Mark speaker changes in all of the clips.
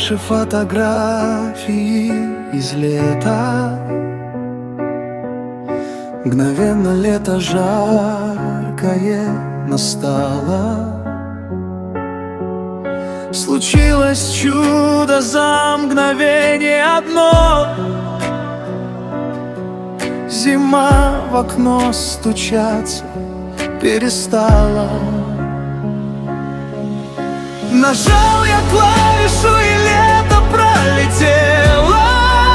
Speaker 1: наши фотографии из лета. Мгновенно лето жаркое настало. Случилось чудо за мгновение одно. Зима в окно стучаться перестала. Нажал я клавишу, и лето пролетело.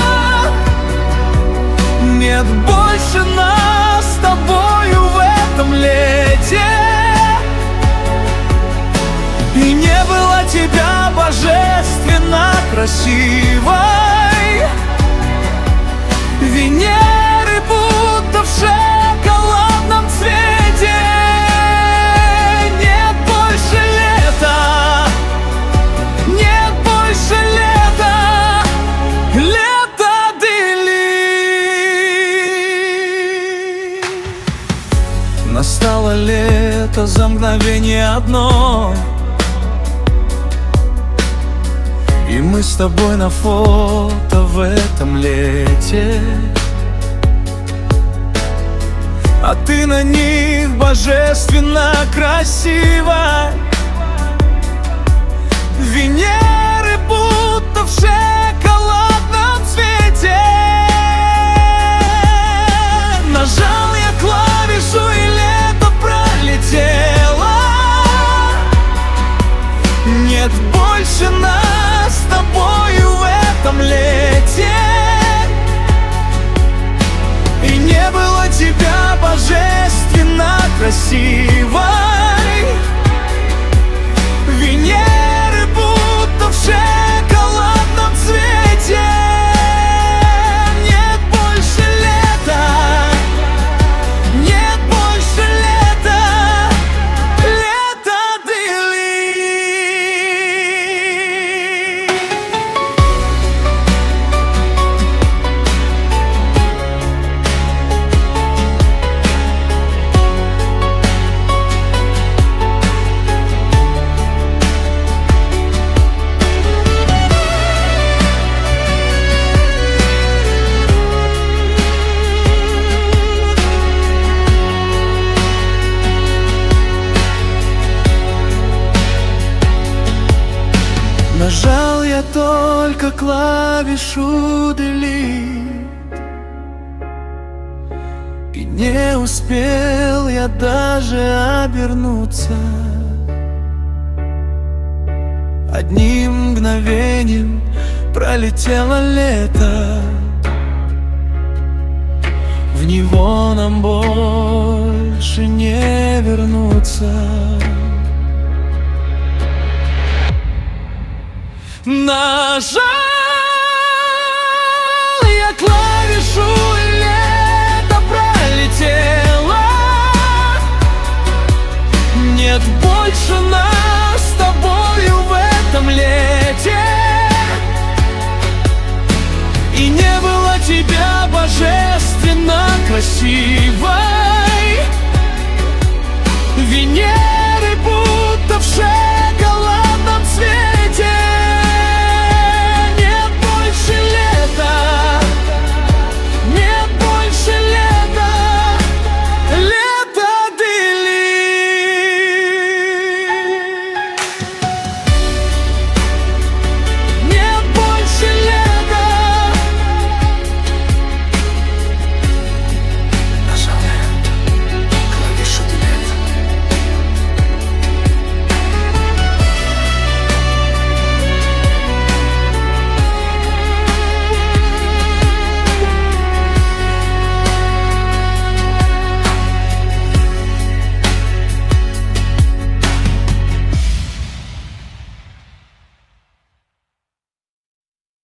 Speaker 1: Нет больше нас с тобою в этом лете. И не было тебя божественно красивой, Венеры будто в шоколадном цвете. Нет больше лета, нет больше лета, лето Дели. Настало лето за мгновение одно. И мы с тобой на фото в этом лете. А ты на них божественно красива. Венеры будто в шоколадном цвете. Нажал я клавишу, и лето пролетело. Нет больше нас с тобою в этом лете. И не было тебя божественно красивой. Венеры будто в шоколадном цвете. Нет больше лета, нет больше лета, лето Дели. Нажал я только клавишу Delete, и не успел я даже обернуться. Одним мгновением пролетело лето. В него нам больше не вернуться. Нажал я клавишу